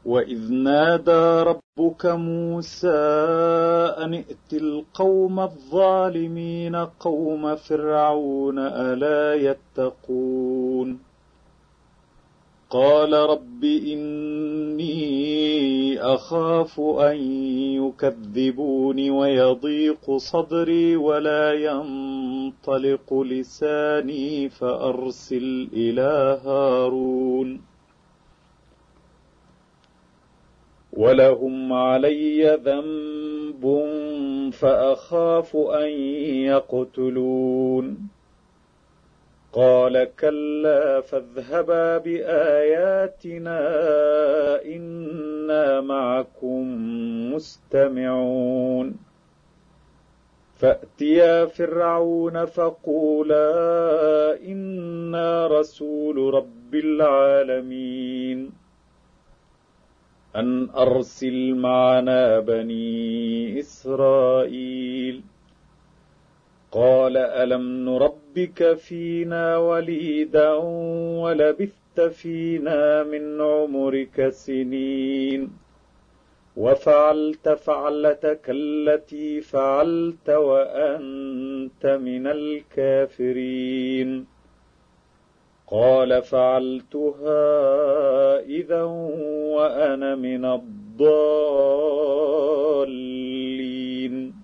وإذ نادى ربك موسى أن ائت القوم الظالمين قوم فرعون ألا يتقون قال رب إني أخاف أن يكذبون ويضيق صدري ولا ينطلق لساني فأرسل إلى هارون ولهم علي ذنب فأخاف أن يقتلون قال كلا فاذهبا بآياتنا إنا معكم مستمعون فأتيا فرعون فقولا إنا رسول رب العالمين أن أرسل معنا بني إسرائيل قال ألم نربك فينا وليدا ولبثت فينا من عمرك سنين وفعلت فعلتك التي فعلت وأنت من الكافرين قال فعلتها إذا وأنا من الضالين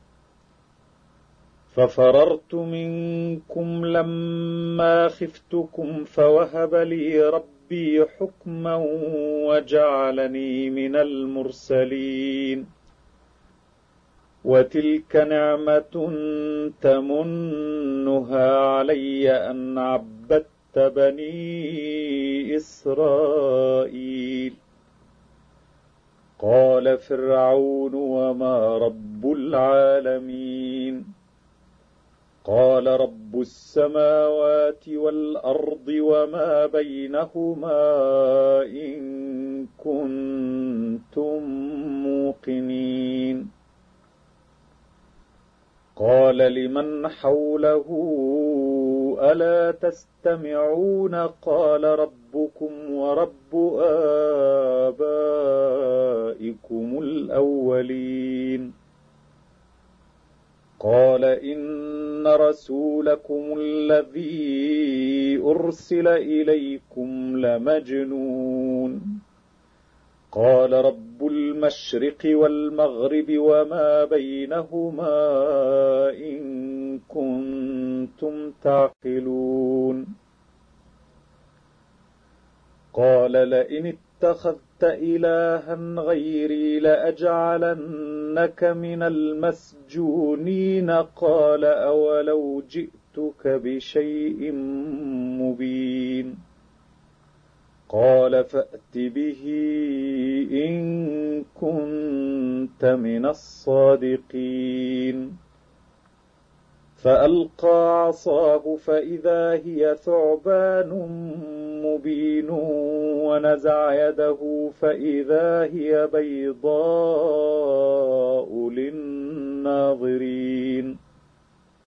ففررت منكم لما خفتكم فوهب لي ربي حكما وجعلني من المرسلين وتلك نعمة تمنها علي أن عبدت بني إسرائيل قال فرعون وما رب العالمين قال رب السماوات والأرض وما بينهما إن كنتم موقنين قال لمن حوله ألا تستمعون قال ربكم ورب آبائكم الأولين قال إن رسولكم الذي أرسل إليكم لمجنون قال رب المشرق والمغرب وما بينهما إن كنتم تعقلون قال لئن اتخذت إلها غيري لأجعلنك من المسجونين قال أولو جئتك بشيء مبين قال فأت به إن كنت من الصادقين فألقى عصاه فإذا هي ثعبان مبين ونزع يده فإذا هي بيضاء للناظرين